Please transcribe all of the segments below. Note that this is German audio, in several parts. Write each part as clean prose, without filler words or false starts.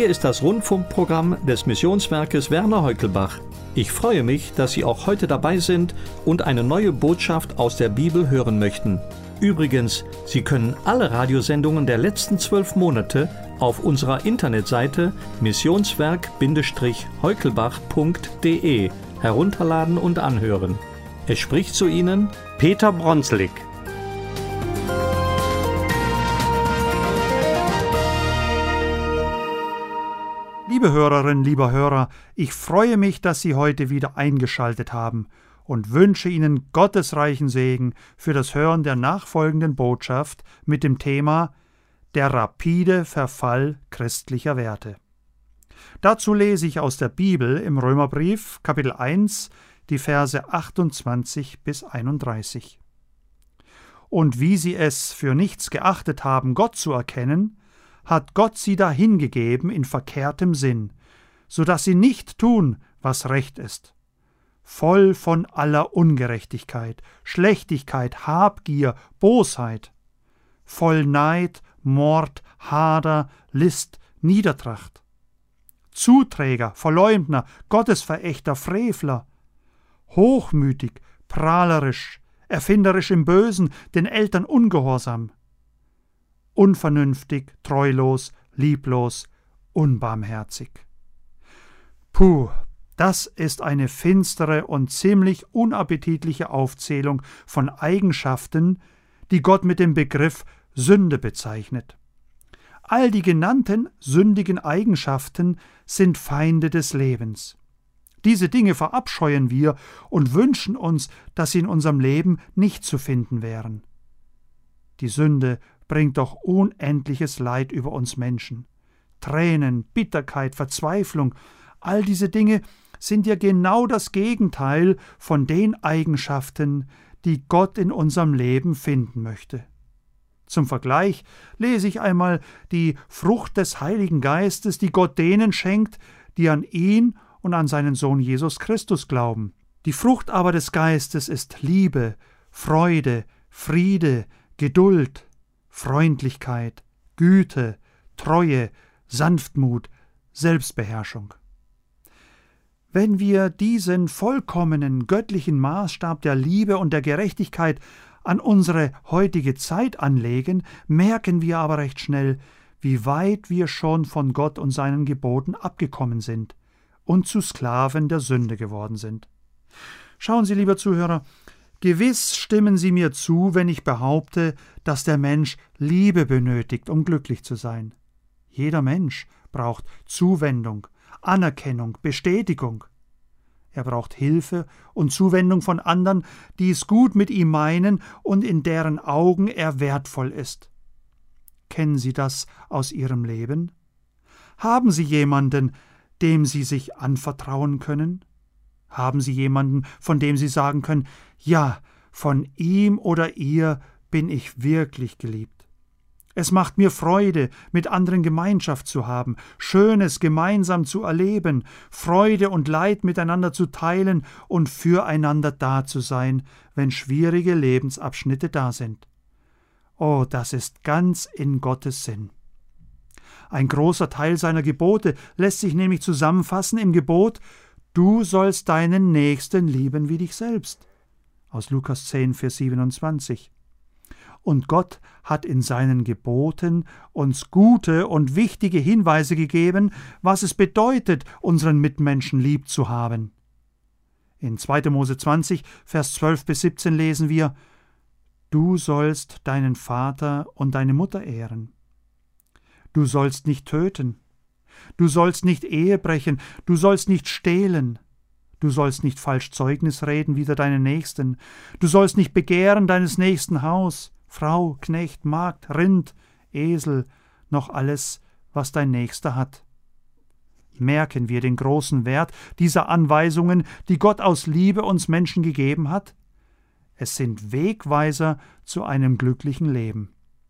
Hier ist das Rundfunkprogramm des Missionswerkes Werner Heukelbach. Ich freue mich, dass Sie auch heute dabei sind und eine neue Botschaft aus der Bibel hören möchten. Übrigens, Sie können alle Radiosendungen der letzten 12 Monate auf unserer Internetseite missionswerk-heukelbach.de herunterladen und anhören. Es spricht zu Ihnen Peter Bronslik. Liebe Hörerinnen, lieber Hörer, ich freue mich, dass Sie heute wieder eingeschaltet haben und wünsche Ihnen gottesreichen Segen für das Hören der nachfolgenden Botschaft mit dem Thema Der rapide Verfall christlicher Werte. Dazu lese ich aus der Bibel im Römerbrief, Kapitel 1, die Verse 28 bis 31. Und wie sie es für nichts geachtet haben, Gott zu erkennen, hat Gott sie dahingegeben in verkehrtem Sinn, so dass sie nicht tun, was recht ist. Voll von aller Ungerechtigkeit, Schlechtigkeit, Habgier, Bosheit, voll Neid, Mord, Hader, List, Niedertracht. Zuträger, Verleumdner, Gottesverächter, Frevler, hochmütig, prahlerisch, erfinderisch im Bösen, den Eltern ungehorsam, unvernünftig, treulos, lieblos, unbarmherzig. Puh, das ist eine finstere und ziemlich unappetitliche Aufzählung von Eigenschaften, die Gott mit dem Begriff Sünde bezeichnet. All die genannten sündigen Eigenschaften sind Feinde des Lebens. Diese Dinge verabscheuen wir und wünschen uns, dass sie in unserem Leben nicht zu finden wären. Die Sünde bringt doch unendliches Leid über uns Menschen. Tränen, Bitterkeit, Verzweiflung, all diese Dinge sind ja genau das Gegenteil von den Eigenschaften, die Gott in unserem Leben finden möchte. Zum Vergleich lese ich einmal die Frucht des Heiligen Geistes, die Gott denen schenkt, die an ihn und an seinen Sohn Jesus Christus glauben. Die Frucht aber des Geistes ist Liebe, Freude, Friede, Geduld, Freundlichkeit, Güte, Treue, Sanftmut, Selbstbeherrschung. Wenn wir diesen vollkommenen göttlichen Maßstab der Liebe und der Gerechtigkeit an unsere heutige Zeit anlegen, merken wir aber recht schnell, wie weit wir schon von Gott und seinen Geboten abgekommen sind und zu Sklaven der Sünde geworden sind. Schauen Sie, lieber Zuhörer, gewiss stimmen Sie mir zu, wenn ich behaupte, dass der Mensch Liebe benötigt, um glücklich zu sein. Jeder Mensch braucht Zuwendung, Anerkennung, Bestätigung. Er braucht Hilfe und Zuwendung von anderen, die es gut mit ihm meinen und in deren Augen er wertvoll ist. Kennen Sie das aus Ihrem Leben? Haben Sie jemanden, dem Sie sich anvertrauen können? Haben Sie jemanden, von dem Sie sagen können, ja, von ihm oder ihr bin ich wirklich geliebt. Es macht mir Freude, mit anderen Gemeinschaft zu haben, Schönes gemeinsam zu erleben, Freude und Leid miteinander zu teilen und füreinander da zu sein, wenn schwierige Lebensabschnitte da sind. Oh, das ist ganz in Gottes Sinn. Ein großer Teil seiner Gebote lässt sich nämlich zusammenfassen im Gebot: Du sollst deinen Nächsten lieben wie dich selbst. Aus Lukas 10, Vers 27. Und Gott hat in seinen Geboten uns gute und wichtige Hinweise gegeben, was es bedeutet, unseren Mitmenschen lieb zu haben. In 2. Mose 20, Vers 12 bis 17 lesen wir: Du sollst deinen Vater und deine Mutter ehren. Du sollst nicht töten. Du sollst nicht Ehe brechen. Du sollst nicht stehlen. Du sollst nicht falsch Zeugnis reden wider deinen Nächsten. Du sollst nicht begehren deines nächsten Haus, Frau, Knecht, Magd, Rind, Esel, noch alles, was dein Nächster hat. Merken wir den großen Wert dieser Anweisungen, die Gott aus Liebe uns Menschen gegeben hat? Es sind Wegweiser zu einem glücklichen Leben.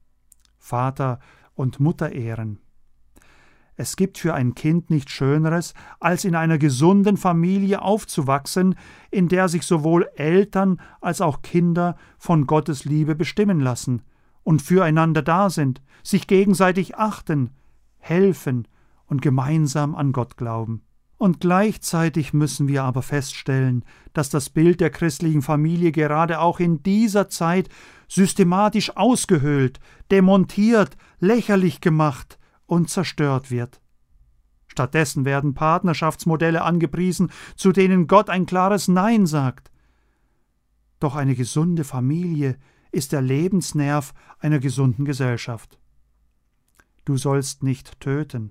Vater und Mutter ehren. Es gibt für ein Kind nichts Schöneres, als in einer gesunden Familie aufzuwachsen, in der sich sowohl Eltern als auch Kinder von Gottes Liebe bestimmen lassen und füreinander da sind, sich gegenseitig achten, helfen und gemeinsam an Gott glauben. Und gleichzeitig müssen wir aber feststellen, dass das Bild der christlichen Familie gerade auch in dieser Zeit systematisch ausgehöhlt, demontiert, lächerlich gemacht und zerstört wird. Stattdessen werden Partnerschaftsmodelle angepriesen, zu denen Gott ein klares Nein sagt. Doch eine gesunde Familie ist der Lebensnerv einer gesunden Gesellschaft. Du sollst nicht töten.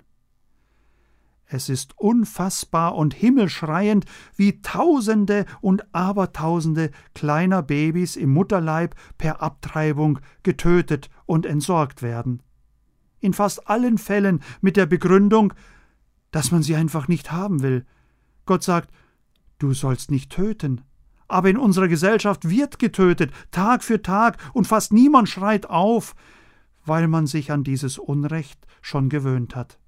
Es ist unfassbar und himmelschreiend, wie Tausende und Abertausende kleiner Babys im Mutterleib per Abtreibung getötet und entsorgt werden. In fast allen Fällen mit der Begründung, dass man sie einfach nicht haben will. Gott sagt, du sollst nicht töten. Aber in unserer Gesellschaft wird getötet, Tag für Tag, und fast niemand schreit auf, weil man sich an dieses Unrecht schon gewöhnt hat.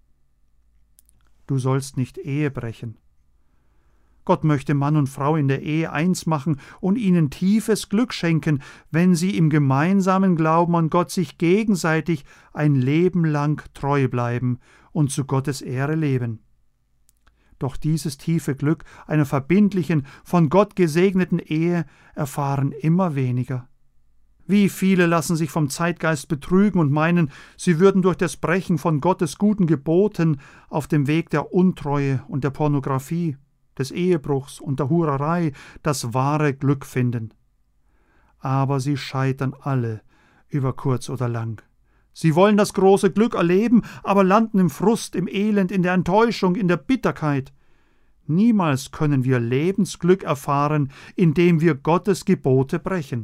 Du sollst nicht Ehe brechen. Gott möchte Mann und Frau in der Ehe eins machen und ihnen tiefes Glück schenken, wenn sie im gemeinsamen Glauben an Gott sich gegenseitig ein Leben lang treu bleiben und zu Gottes Ehre leben. Doch dieses tiefe Glück einer verbindlichen, von Gott gesegneten Ehe erfahren immer weniger. Wie viele lassen sich vom Zeitgeist betrügen und meinen, sie würden durch das Brechen von Gottes guten Geboten auf dem Weg der Untreue und der Pornografie, des Ehebruchs und der Hurerei das wahre Glück finden. Aber sie scheitern alle, über kurz oder lang. Sie wollen das große Glück erleben, aber landen im Frust, im Elend, in der Enttäuschung, in der Bitterkeit. Niemals können wir Lebensglück erfahren, indem wir Gottes Gebote brechen.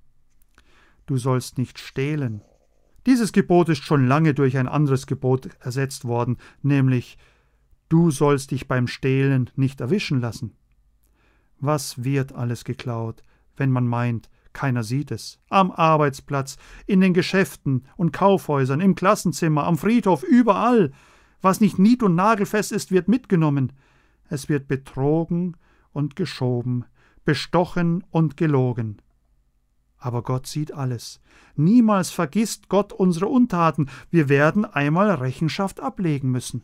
Du sollst nicht stehlen. Dieses Gebot ist schon lange durch ein anderes Gebot ersetzt worden, nämlich du sollst dich beim Stehlen nicht erwischen lassen. Was wird alles geklaut, wenn man meint, keiner sieht es? Am Arbeitsplatz, in den Geschäften und Kaufhäusern, im Klassenzimmer, am Friedhof, überall. Was nicht nied- und nagelfest ist, wird mitgenommen. Es wird betrogen und geschoben, bestochen und gelogen. Aber Gott sieht alles. Niemals vergisst Gott unsere Untaten. Wir werden einmal Rechenschaft ablegen müssen.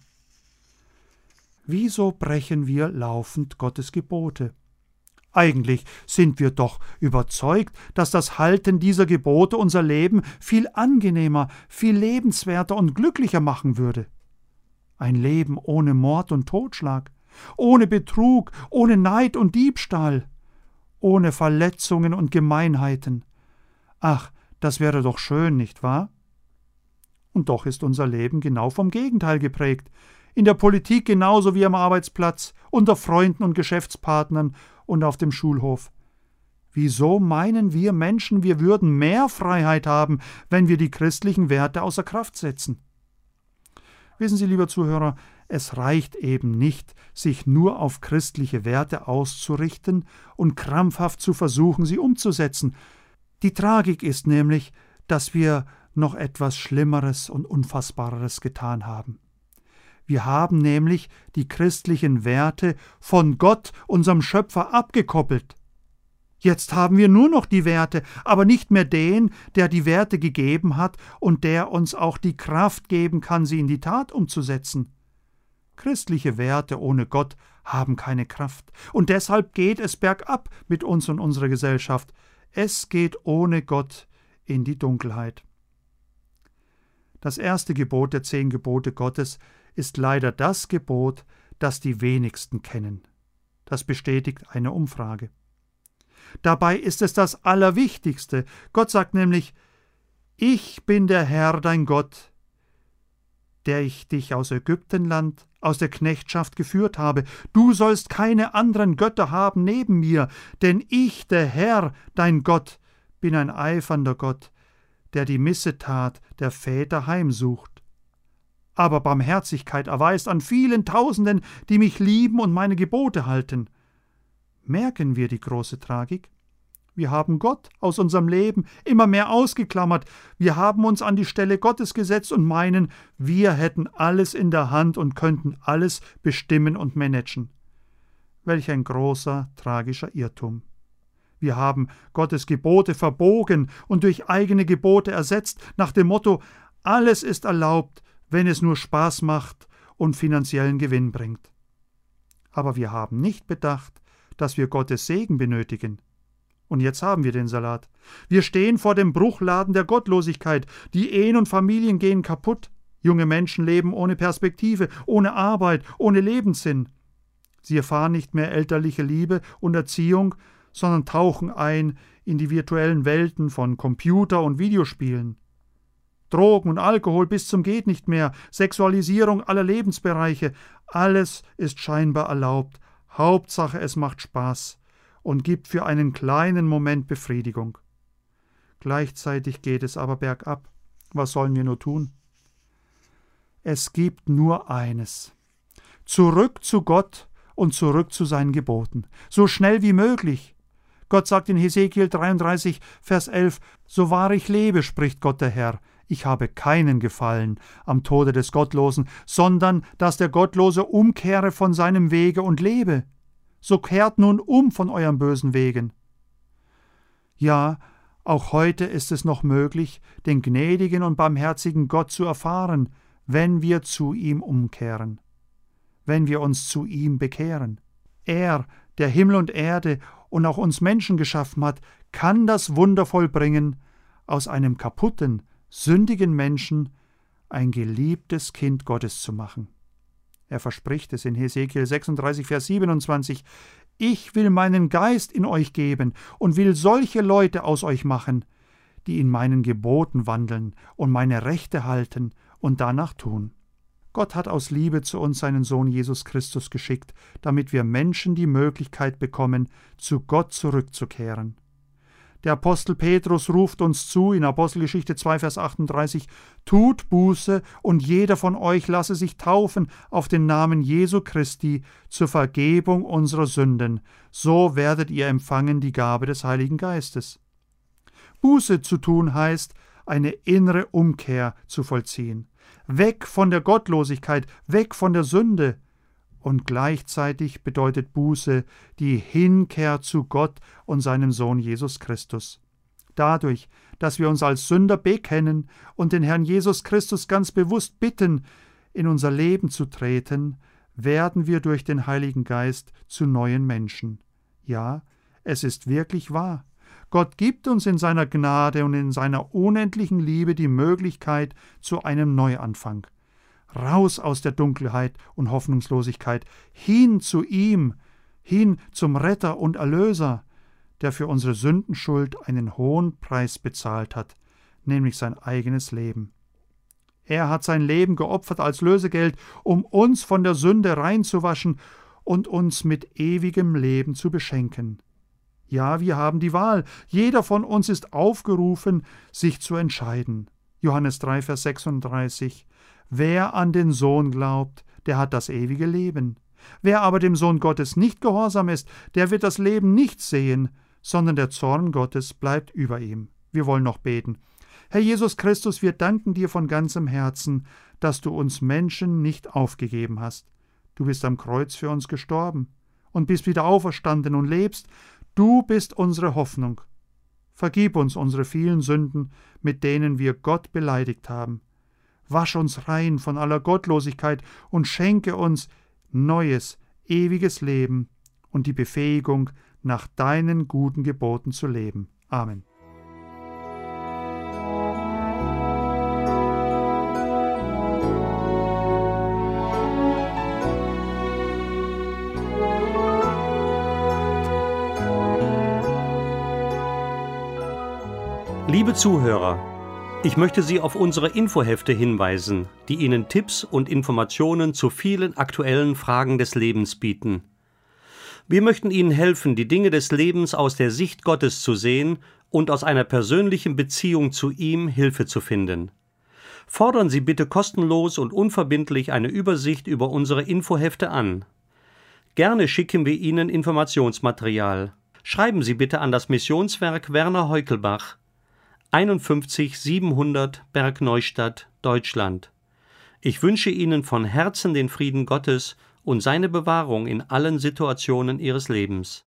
Wieso brechen wir laufend Gottes Gebote? Eigentlich sind wir doch überzeugt, dass das Halten dieser Gebote unser Leben viel angenehmer, viel lebenswerter und glücklicher machen würde. Ein Leben ohne Mord und Totschlag, ohne Betrug, ohne Neid und Diebstahl, ohne Verletzungen und Gemeinheiten. Ach, das wäre doch schön, nicht wahr? Und doch ist unser Leben genau vom Gegenteil geprägt. In der Politik genauso wie am Arbeitsplatz, unter Freunden und Geschäftspartnern und auf dem Schulhof. Wieso meinen wir Menschen, wir würden mehr Freiheit haben, wenn wir die christlichen Werte außer Kraft setzen? Wissen Sie, lieber Zuhörer, es reicht eben nicht, sich nur auf christliche Werte auszurichten und krampfhaft zu versuchen, sie umzusetzen. Die Tragik ist nämlich, dass wir noch etwas Schlimmeres und Unfassbareres getan haben. Wir haben nämlich die christlichen Werte von Gott, unserem Schöpfer, abgekoppelt. Jetzt haben wir nur noch die Werte, aber nicht mehr den, der die Werte gegeben hat und der uns auch die Kraft geben kann, sie in die Tat umzusetzen. Christliche Werte ohne Gott haben keine Kraft, und deshalb geht es bergab mit uns und unserer Gesellschaft. Es geht ohne Gott in die Dunkelheit. Das erste Gebot der 10 Gebote Gottes ist leider das Gebot, das die wenigsten kennen. Das bestätigt eine Umfrage. Dabei ist es das Allerwichtigste. Gott sagt nämlich: Ich bin der Herr, dein Gott, der ich dich aus Ägyptenland, aus der Knechtschaft geführt habe. Du sollst keine anderen Götter haben neben mir, denn ich, der Herr, dein Gott, bin ein eifernder Gott, der die Missetat der Väter heimsucht, aber Barmherzigkeit erweist an vielen Tausenden, die mich lieben und meine Gebote halten. Merken wir die große Tragik? Wir haben Gott aus unserem Leben immer mehr ausgeklammert. Wir haben uns an die Stelle Gottes gesetzt und meinen, wir hätten alles in der Hand und könnten alles bestimmen und managen. Welch ein großer, tragischer Irrtum. Wir haben Gottes Gebote verbogen und durch eigene Gebote ersetzt, nach dem Motto: Alles ist erlaubt, wenn es nur Spaß macht und finanziellen Gewinn bringt. Aber wir haben nicht bedacht, dass wir Gottes Segen benötigen. Und jetzt haben wir den Salat. Wir stehen vor dem Bruchladen der Gottlosigkeit. Die Ehen und Familien gehen kaputt. Junge Menschen leben ohne Perspektive, ohne Arbeit, ohne Lebenssinn. Sie erfahren nicht mehr elterliche Liebe und Erziehung, sondern tauchen ein in die virtuellen Welten von Computer- und Videospielen. Drogen und Alkohol bis zum Gehtnichtmehr, Sexualisierung aller Lebensbereiche, alles ist scheinbar erlaubt. Hauptsache, es macht Spaß und gibt für einen kleinen Moment Befriedigung. Gleichzeitig geht es aber bergab. Was sollen wir nur tun? Es gibt nur eines: zurück zu Gott und zurück zu seinen Geboten, so schnell wie möglich. Gott sagt in Hesekiel 33, Vers 11, »So wahr ich lebe, spricht Gott der Herr, ich habe keinen Gefallen am Tode des Gottlosen, sondern dass der Gottlose umkehre von seinem Wege und lebe. So kehrt nun um von euren bösen Wegen.« Ja, auch heute ist es noch möglich, den gnädigen und barmherzigen Gott zu erfahren, wenn wir zu ihm umkehren, wenn wir uns zu ihm bekehren. Er, der Himmel und Erde und auch uns Menschen geschaffen hat, kann das Wunder vollbringen, aus einem kaputten, sündigen Menschen ein geliebtes Kind Gottes zu machen. Er verspricht es in Hesekiel 36, Vers 27, »Ich will meinen Geist in euch geben und will solche Leute aus euch machen, die in meinen Geboten wandeln und meine Rechte halten und danach tun.« Gott hat aus Liebe zu uns seinen Sohn Jesus Christus geschickt, damit wir Menschen die Möglichkeit bekommen, zu Gott zurückzukehren. Der Apostel Petrus ruft uns zu in Apostelgeschichte 2, Vers 38, »Tut Buße und jeder von euch lasse sich taufen auf den Namen Jesu Christi zur Vergebung unserer Sünden. So werdet ihr empfangen die Gabe des Heiligen Geistes.« Buße zu tun heißt, eine innere Umkehr zu vollziehen. Weg von der Gottlosigkeit, weg von der Sünde. Und gleichzeitig bedeutet Buße die Hinkehr zu Gott und seinem Sohn Jesus Christus. Dadurch, dass wir uns als Sünder bekennen und den Herrn Jesus Christus ganz bewusst bitten, in unser Leben zu treten, werden wir durch den Heiligen Geist zu neuen Menschen. Ja, es ist wirklich wahr. Gott gibt uns in seiner Gnade und in seiner unendlichen Liebe die Möglichkeit zu einem Neuanfang. Raus aus der Dunkelheit und Hoffnungslosigkeit, hin zu ihm, hin zum Retter und Erlöser, der für unsere Sündenschuld einen hohen Preis bezahlt hat, nämlich sein eigenes Leben. Er hat sein Leben geopfert als Lösegeld, um uns von der Sünde reinzuwaschen und uns mit ewigem Leben zu beschenken. Ja, wir haben die Wahl. Jeder von uns ist aufgerufen, sich zu entscheiden. Johannes 3, Vers 36. Wer an den Sohn glaubt, der hat das ewige Leben. Wer aber dem Sohn Gottes nicht gehorsam ist, der wird das Leben nicht sehen, sondern der Zorn Gottes bleibt über ihm. Wir wollen noch beten. Herr Jesus Christus, wir danken dir von ganzem Herzen, dass du uns Menschen nicht aufgegeben hast. Du bist am Kreuz für uns gestorben und bist wieder auferstanden und lebst. Du bist unsere Hoffnung. Vergib uns unsere vielen Sünden, mit denen wir Gott beleidigt haben. Wasch uns rein von aller Gottlosigkeit und schenke uns neues, ewiges Leben und die Befähigung, nach deinen guten Geboten zu leben. Amen. Liebe Zuhörer, ich möchte Sie auf unsere Infohefte hinweisen, die Ihnen Tipps und Informationen zu vielen aktuellen Fragen des Lebens bieten. Wir möchten Ihnen helfen, die Dinge des Lebens aus der Sicht Gottes zu sehen und aus einer persönlichen Beziehung zu ihm Hilfe zu finden. Fordern Sie bitte kostenlos und unverbindlich eine Übersicht über unsere Infohefte an. Gerne schicken wir Ihnen Informationsmaterial. Schreiben Sie bitte an das Missionswerk Werner Heukelbach, 51 700 Bergneustadt, Deutschland. Ich wünsche Ihnen von Herzen den Frieden Gottes und seine Bewahrung in allen Situationen Ihres Lebens.